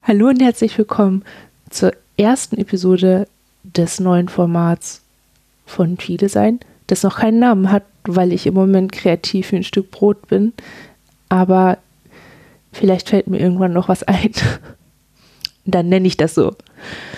Hallo und herzlich willkommen zur ersten Episode des neuen Formats von Viele Sein, das noch keinen Namen hat, weil ich im Moment kreativ wie ein Stück Brot bin. Aber vielleicht fällt mir irgendwann noch was ein. Dann nenne ich das so.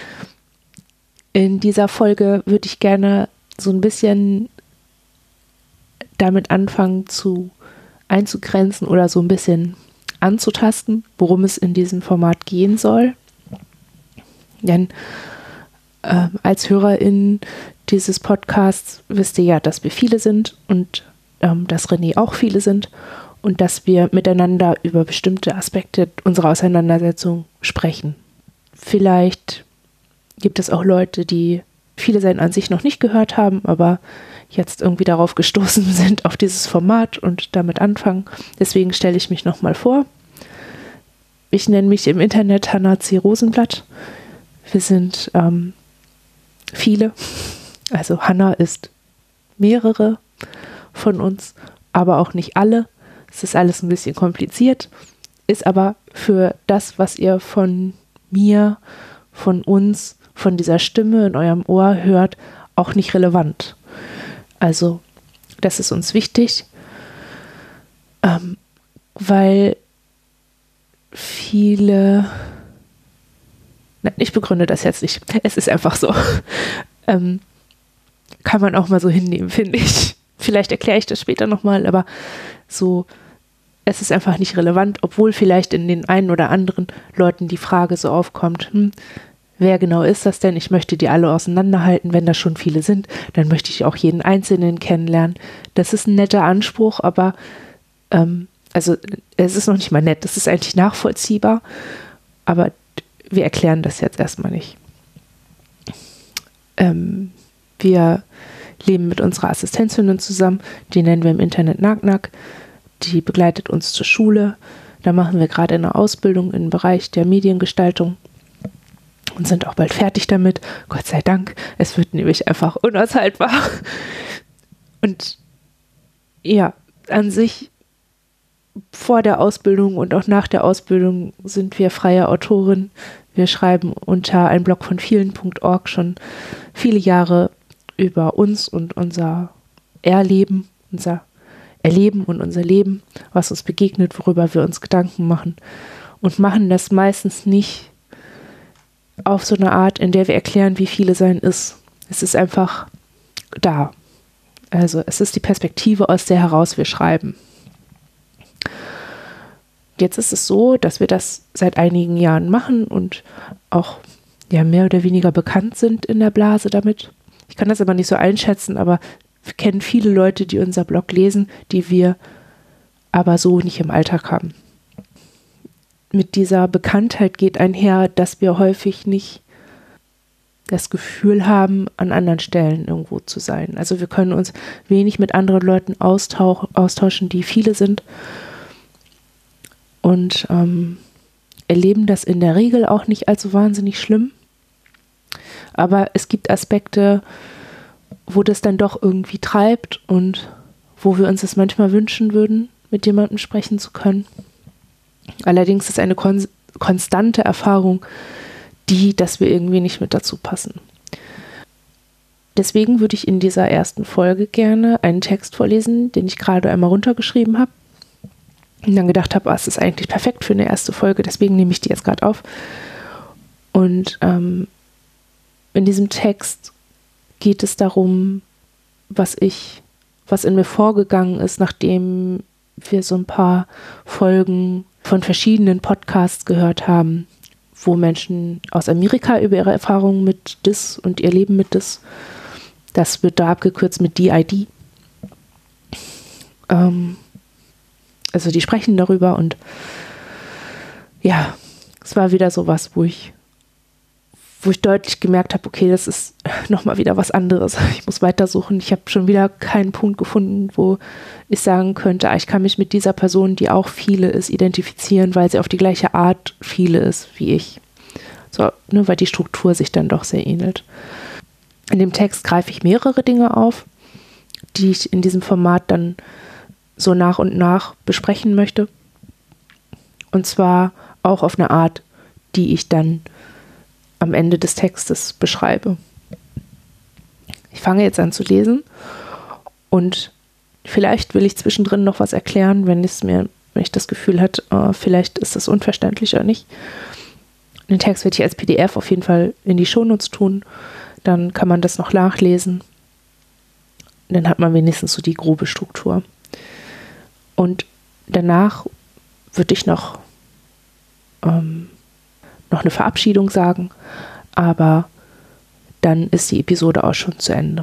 In dieser Folge würde ich gerne so ein bisschen damit anfangen einzugrenzen oder so ein bisschen anzutasten, worum es in diesem Format gehen soll. Denn als HörerInnen dieses Podcasts wisst ihr ja, dass wir viele sind und dass René auch viele sind und dass wir miteinander über bestimmte Aspekte unserer Auseinandersetzung sprechen. Vielleicht gibt es auch Leute, die Viele Sein an sich noch nicht gehört haben, aber jetzt irgendwie darauf gestoßen sind, auf dieses Format und damit anfangen. Deswegen stelle ich mich nochmal vor. Ich nenne mich im Internet Hanna C. Rosenblatt. Wir sind viele. Also Hanna ist mehrere von uns, aber auch nicht alle. Es ist alles ein bisschen kompliziert, ist aber für das, was ihr von mir, von uns, von dieser Stimme in eurem Ohr hört, auch nicht relevant. Also das ist uns wichtig, weil viele, ich begründe das jetzt nicht, es ist einfach so, kann man auch mal so hinnehmen, finde ich. Vielleicht erkläre ich das später nochmal, aber so, es ist einfach nicht relevant, obwohl vielleicht in den einen oder anderen Leuten die Frage so aufkommt, wer genau ist das denn? Ich möchte die alle auseinanderhalten. Wenn das schon viele sind, dann möchte ich auch jeden Einzelnen kennenlernen. Das ist ein netter Anspruch, aber also es ist noch nicht mal nett. Das ist eigentlich nachvollziehbar, aber wir erklären das jetzt erstmal nicht. Wir leben mit unserer Assistenzhündin zusammen. Die nennen wir im Internet Nack-Nack. Die begleitet uns zur Schule. Da machen wir gerade eine Ausbildung im Bereich der Mediengestaltung und sind auch bald fertig damit. Gott sei Dank. Es wird nämlich einfach unaushaltbar. Und ja, an sich vor der Ausbildung und auch nach der Ausbildung sind wir freie Autorin. Wir schreiben unter einblockvonvielen.org schon viele Jahre über uns und unser Erleben und unser Leben, was uns begegnet, worüber wir uns Gedanken machen und machen das meistens nicht auf so eine Art, in der wir erklären, wie Viele Sein ist. Es ist einfach da. Also es ist die Perspektive, aus der heraus wir schreiben. Jetzt ist es so, dass wir das seit einigen Jahren machen und auch ja mehr oder weniger bekannt sind in der Blase damit. Ich kann das aber nicht so einschätzen, aber wir kennen viele Leute, die unser Blog lesen, die wir aber so nicht im Alltag haben. Mit dieser Bekanntheit geht einher, dass wir häufig nicht das Gefühl haben, an anderen Stellen irgendwo zu sein. Also wir können uns wenig mit anderen Leuten austauschen, die viele sind und erleben das in der Regel auch nicht allzu wahnsinnig schlimm. Aber es gibt Aspekte, wo das dann doch irgendwie treibt und wo wir uns das manchmal wünschen würden, mit jemandem sprechen zu können. Allerdings ist eine konstante Erfahrung dass wir irgendwie nicht mit dazu passen. Deswegen würde ich in dieser ersten Folge gerne einen Text vorlesen, den ich gerade einmal runtergeschrieben habe und dann gedacht habe, es ist eigentlich perfekt für eine erste Folge, deswegen nehme ich die jetzt gerade auf. Und in diesem Text geht es darum, was in mir vorgegangen ist, nachdem wir so ein paar Folgen von verschiedenen Podcasts gehört haben, wo Menschen aus Amerika über ihre Erfahrungen mit DIS und ihr Leben mit DIS, das wird da abgekürzt mit DID. Also die sprechen darüber und ja, es war wieder sowas, wo ich deutlich gemerkt habe, okay, das ist nochmal wieder was anderes. Ich muss weitersuchen. Ich habe schon wieder keinen Punkt gefunden, wo ich sagen könnte, ich kann mich mit dieser Person, die auch viele ist, identifizieren, weil sie auf die gleiche Art viele ist wie ich. So, weil die Struktur sich dann doch sehr ähnelt. In dem Text greife ich mehrere Dinge auf, die ich in diesem Format dann so nach und nach besprechen möchte. Und zwar auch auf eine Art, die ich dann am Ende des Textes beschreibe. Ich fange jetzt an zu lesen und vielleicht will ich zwischendrin noch was erklären, wenn ich das Gefühl habe, vielleicht ist das unverständlich oder nicht. Den Text werde ich als PDF auf jeden Fall in die Shownotes tun. Dann kann man das noch nachlesen. Dann hat man wenigstens so die grobe Struktur. Und danach würde ich noch eine Verabschiedung sagen, aber dann ist die Episode auch schon zu Ende.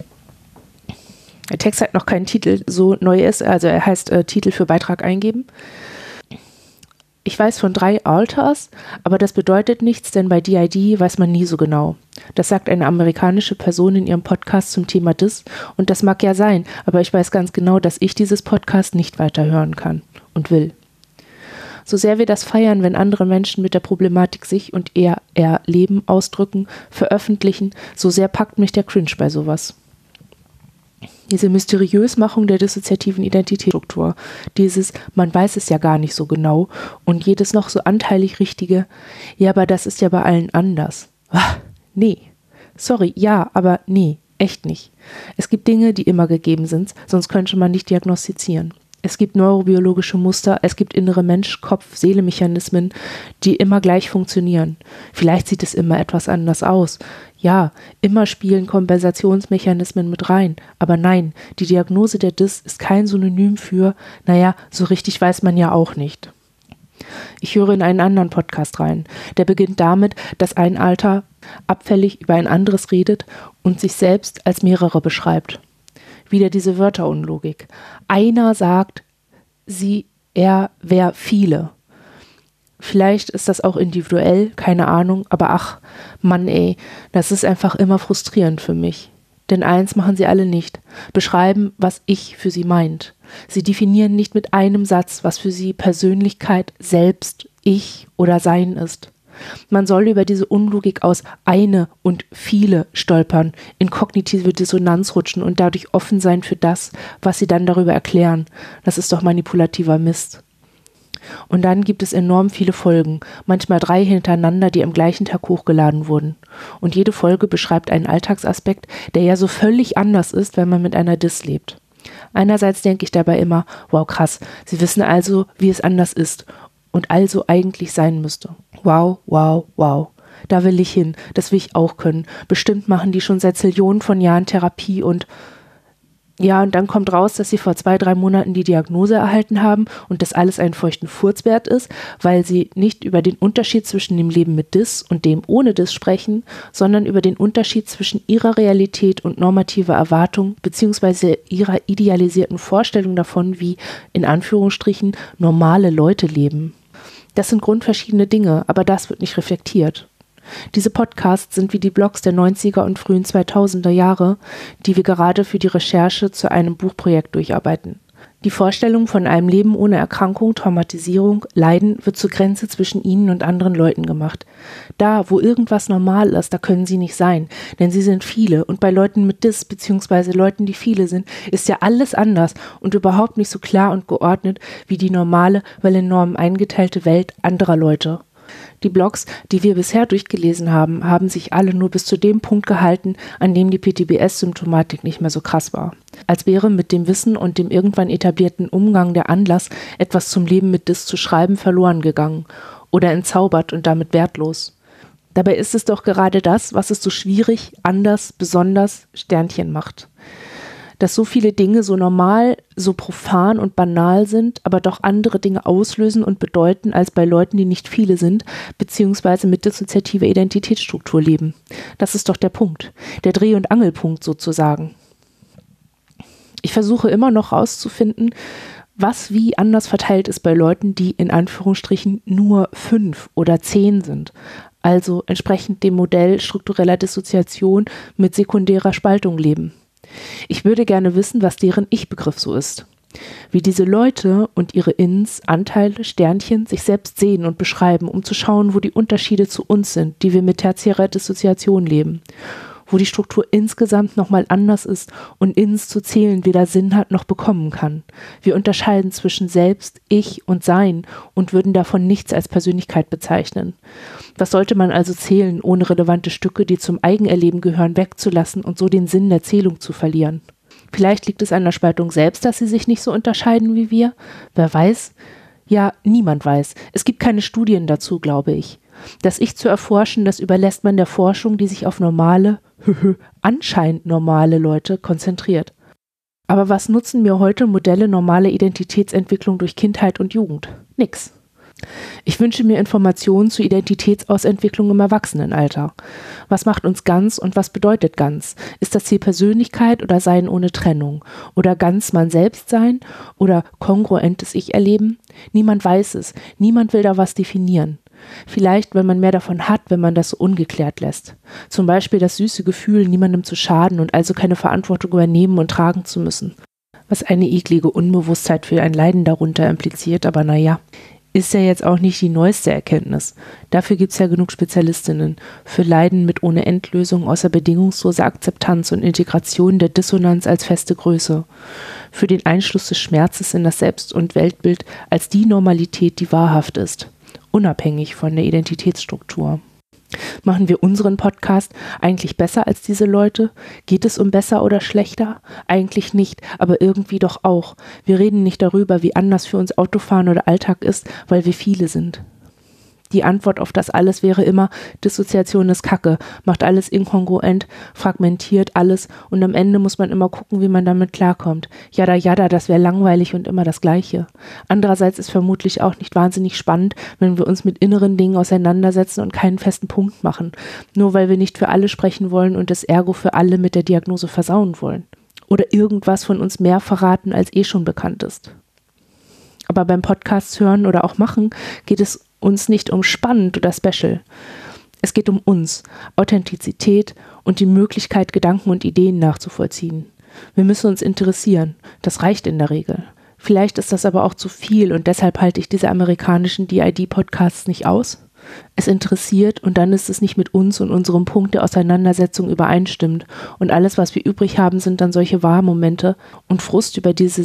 Der Text hat noch keinen Titel, so neu ist, also er heißt Titel für Beitrag eingeben. Ich weiß von 3 Alters, aber das bedeutet nichts, denn bei DID weiß man nie so genau. Das sagt eine amerikanische Person in ihrem Podcast zum Thema DIS und das mag ja sein, aber ich weiß ganz genau, dass ich dieses Podcast nicht weiterhören kann und will. So sehr wir das feiern, wenn andere Menschen mit der Problematik sich und ihr Leben ausdrücken, veröffentlichen, so sehr packt mich der Cringe bei sowas. Diese Mysteriösmachung der dissoziativen Identitätsstruktur, dieses man weiß es ja gar nicht so genau und jedes noch so anteilig Richtige, ja, aber das ist ja bei allen anders. Nee, sorry, ja, aber nee, echt nicht. Es gibt Dinge, die immer gegeben sind, sonst könnte man nicht diagnostizieren. Es gibt neurobiologische Muster, es gibt innere Mensch-Kopf-Seele-Mechanismen, die immer gleich funktionieren. Vielleicht sieht es immer etwas anders aus. Ja, immer spielen Kompensationsmechanismen mit rein. Aber nein, die Diagnose der DIS ist kein Synonym für, naja, so richtig weiß man ja auch nicht. Ich höre in einen anderen Podcast rein. Der beginnt damit, dass ein Alter abfällig über ein anderes redet und sich selbst als mehrere beschreibt. Wieder diese Wörterunlogik. Einer sagt, er, wer, viele. Vielleicht ist das auch individuell, keine Ahnung, aber ach, Mann ey, das ist einfach immer frustrierend für mich. Denn eins machen sie alle nicht, beschreiben, was ich für sie meint. Sie definieren nicht mit einem Satz, was für sie Persönlichkeit, Selbst, Ich oder Sein ist. Man soll über diese Unlogik aus eine und viele stolpern, in kognitive Dissonanz rutschen und dadurch offen sein für das, was sie dann darüber erklären. Das ist doch manipulativer Mist. Und dann gibt es enorm viele Folgen, manchmal 3 hintereinander, die am gleichen Tag hochgeladen wurden. Und jede Folge beschreibt einen Alltagsaspekt, der ja so völlig anders ist, wenn man mit einer DIS lebt. Einerseits denke ich dabei immer, wow krass, sie wissen also, wie es anders ist und also eigentlich sein müsste. Wow, wow, wow. Da will ich hin, das will ich auch können. Bestimmt machen die schon seit Zillionen von Jahren Therapie und dann kommt raus, dass sie vor 2-3 Monaten die Diagnose erhalten haben und das alles einen feuchten Furz wert ist, weil sie nicht über den Unterschied zwischen dem Leben mit DIS und dem ohne DIS sprechen, sondern über den Unterschied zwischen ihrer Realität und normativer Erwartung bzw. ihrer idealisierten Vorstellung davon, wie in Anführungsstrichen normale Leute leben. Das sind grundverschiedene Dinge, aber das wird nicht reflektiert. Diese Podcasts sind wie die Blogs der 90er und frühen 2000er Jahre, die wir gerade für die Recherche zu einem Buchprojekt durcharbeiten. Die Vorstellung von einem Leben ohne Erkrankung, Traumatisierung, Leiden wird zur Grenze zwischen ihnen und anderen Leuten gemacht. Da, wo irgendwas normal ist, da können sie nicht sein, denn sie sind viele und bei Leuten mit DIS bzw. Leuten, die viele sind, ist ja alles anders und überhaupt nicht so klar und geordnet wie die normale, weil in Normen eingeteilte Welt anderer Leute. Die Blogs, die wir bisher durchgelesen haben, haben sich alle nur bis zu dem Punkt gehalten, an dem die PTBS-Symptomatik nicht mehr so krass war. Als wäre mit dem Wissen und dem irgendwann etablierten Umgang der Anlass, etwas zum Leben mit DIS zu schreiben, verloren gegangen oder entzaubert und damit wertlos. Dabei ist es doch gerade das, was es so schwierig, anders, besonders Sternchen macht. Dass so viele Dinge so normal, so profan und banal sind, aber doch andere Dinge auslösen und bedeuten als bei Leuten, die nicht viele sind, beziehungsweise mit dissoziativer Identitätsstruktur leben. Das ist doch der Punkt, der Dreh- und Angelpunkt sozusagen. Ich versuche immer noch herauszufinden, was wie anders verteilt ist bei Leuten, die in Anführungsstrichen nur 5 oder 10 sind. Also entsprechend dem Modell struktureller Dissoziation mit sekundärer Spaltung leben. Ich würde gerne wissen, was deren Ich-Begriff so ist. Wie diese Leute und ihre Ins, Anteile, Sternchen sich selbst sehen und beschreiben, um zu schauen, wo die Unterschiede zu uns sind, die wir mit tertiärer Dissoziation leben. wo die Struktur insgesamt nochmal anders ist und ins zu zählen weder Sinn hat noch bekommen kann. Wir unterscheiden zwischen Selbst, Ich und Sein und würden davon nichts als Persönlichkeit bezeichnen. Was sollte man also zählen, ohne relevante Stücke, die zum Eigenerleben gehören, wegzulassen und so den Sinn der Zählung zu verlieren? Vielleicht liegt es an der Spaltung selbst, dass sie sich nicht so unterscheiden wie wir. Wer weiß? Ja, niemand weiß. Es gibt keine Studien dazu, glaube ich. Das Ich zu erforschen, das überlässt man der Forschung, die sich auf normale, anscheinend normale Leute konzentriert. Aber was nutzen mir heute Modelle normaler Identitätsentwicklung durch Kindheit und Jugend? Nix. Ich wünsche mir Informationen zu Identitätsausentwicklung im Erwachsenenalter. Was macht uns ganz und was bedeutet ganz? Ist das Ziel Persönlichkeit oder Sein ohne Trennung? Oder ganz man selbst sein? Oder kongruentes Ich erleben? Niemand weiß es. Niemand will da was definieren. Vielleicht, weil man mehr davon hat, wenn man das so ungeklärt lässt. Zum Beispiel das süße Gefühl, niemandem zu schaden und also keine Verantwortung übernehmen und tragen zu müssen. Was eine eklige Unbewusstheit für ein Leiden darunter impliziert, aber naja. Ist ja jetzt auch nicht die neueste Erkenntnis. Dafür gibt es ja genug Spezialistinnen. Für Leiden mit ohne Endlösung außer bedingungsloser Akzeptanz und Integration der Dissonanz als feste Größe. Für den Einschluss des Schmerzes in das Selbst- und Weltbild als die Normalität, die wahrhaft ist. Unabhängig von der Identitätsstruktur. Machen wir unseren Podcast eigentlich besser als diese Leute? Geht es um besser oder schlechter? Eigentlich nicht, aber irgendwie doch auch. Wir reden nicht darüber, wie anders für uns Autofahren oder Alltag ist, weil wir viele sind. Die Antwort auf das alles wäre immer, Dissoziation ist Kacke, macht alles inkongruent, fragmentiert alles und am Ende muss man immer gucken, wie man damit klarkommt. Jada, jada, das wäre langweilig und immer das Gleiche. Andererseits ist vermutlich auch nicht wahnsinnig spannend, wenn wir uns mit inneren Dingen auseinandersetzen und keinen festen Punkt machen, nur weil wir nicht für alle sprechen wollen und das Ergo für alle mit der Diagnose versauen wollen. Oder irgendwas von uns mehr verraten, als schon bekannt ist. Aber beim Podcast hören oder auch machen geht es uns nicht um spannend oder special. Es geht um uns, Authentizität und die Möglichkeit, Gedanken und Ideen nachzuvollziehen. Wir müssen uns interessieren. Das reicht in der Regel. Vielleicht ist das aber auch zu viel und deshalb halte ich diese amerikanischen DID-Podcasts nicht aus. Es interessiert und dann ist es nicht mit uns und unserem Punkt der Auseinandersetzung übereinstimmt und alles, was wir übrig haben, sind dann solche Wahrmomente und Frust über diese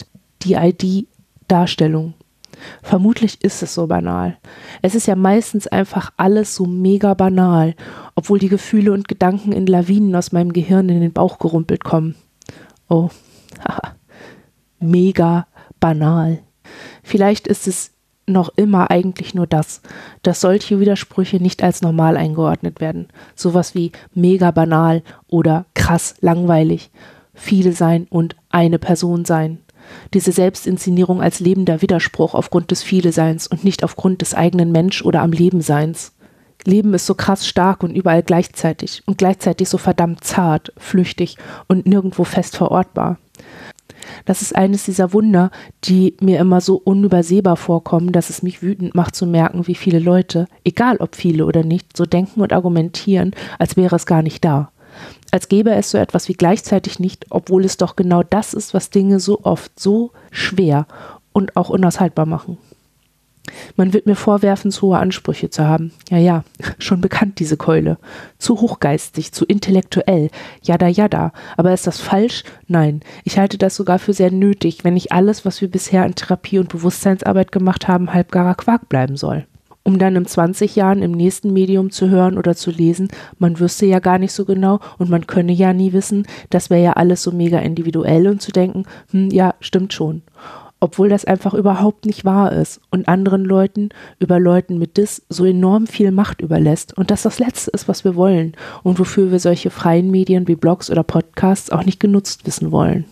Selbst-DID-Darstellung. Vermutlich ist es so banal. Es ist ja meistens einfach alles so mega banal, obwohl die Gefühle und Gedanken in Lawinen aus meinem Gehirn in den Bauch gerumpelt kommen. Oh, haha, mega banal. Vielleicht ist es noch immer eigentlich nur das, dass solche Widersprüche nicht als normal eingeordnet werden. Sowas wie mega banal oder krass langweilig, viele sein und eine Person sein. Diese Selbstinszenierung als lebender Widerspruch aufgrund des Viele-Seins und nicht aufgrund des eigenen Mensch- oder am Leben-Seins. Leben ist so krass stark und überall gleichzeitig und gleichzeitig so verdammt zart, flüchtig und nirgendwo fest verortbar. Das ist eines dieser Wunder, die mir immer so unübersehbar vorkommen, dass es mich wütend macht zu merken, wie viele Leute, egal ob viele oder nicht, so denken und argumentieren, als wäre es gar nicht da. Als gäbe es so etwas wie gleichzeitig nicht, obwohl es doch genau das ist, was Dinge so oft so schwer und auch unaushaltbar machen. Man wird mir vorwerfen, zu hohe Ansprüche zu haben. Ja, schon bekannt diese Keule. Zu hochgeistig, zu intellektuell, jada jada. Aber ist das falsch? Nein. Ich halte das sogar für sehr nötig, wenn nicht alles, was wir bisher an Therapie und Bewusstseinsarbeit gemacht haben, halbgarer Quark bleiben soll. Um dann in 20 Jahren im nächsten Medium zu hören oder zu lesen, man wüsste ja gar nicht so genau und man könne ja nie wissen, das wäre ja alles so mega individuell und zu denken, ja, stimmt schon. Obwohl das einfach überhaupt nicht wahr ist und anderen Leuten mit Dis so enorm viel Macht überlässt und das Letzte ist, was wir wollen und wofür wir solche freien Medien wie Blogs oder Podcasts auch nicht genutzt wissen wollen.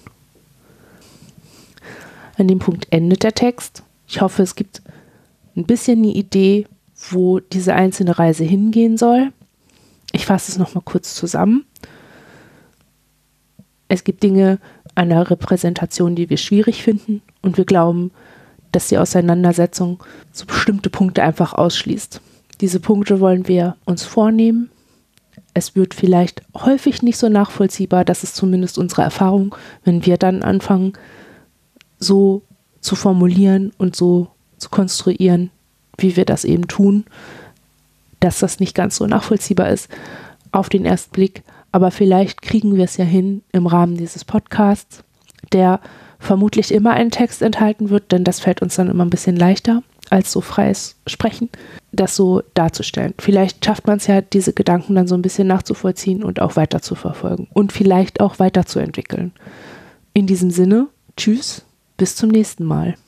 An dem Punkt endet der Text. Ich hoffe, es gibt ein bisschen eine Idee, wo diese einzelne Reise hingehen soll. Ich fasse es nochmal kurz zusammen. Es gibt Dinge an der Repräsentation, die wir schwierig finden und wir glauben, dass die Auseinandersetzung so bestimmte Punkte einfach ausschließt. Diese Punkte wollen wir uns vornehmen. Es wird vielleicht häufig nicht so nachvollziehbar, das ist zumindest unsere Erfahrung, wenn wir dann anfangen, so zu formulieren und so zu konstruieren, wie wir das eben tun, dass das nicht ganz so nachvollziehbar ist auf den ersten Blick, Aber vielleicht kriegen wir es ja hin im Rahmen dieses Podcasts, der vermutlich immer einen Text enthalten wird, denn das fällt uns dann immer ein bisschen leichter als so freies Sprechen, das so darzustellen. Vielleicht schafft man es ja, diese Gedanken dann so ein bisschen nachzuvollziehen und auch weiter zu verfolgen und vielleicht auch weiterzuentwickeln. In diesem Sinne, tschüss, bis zum nächsten Mal.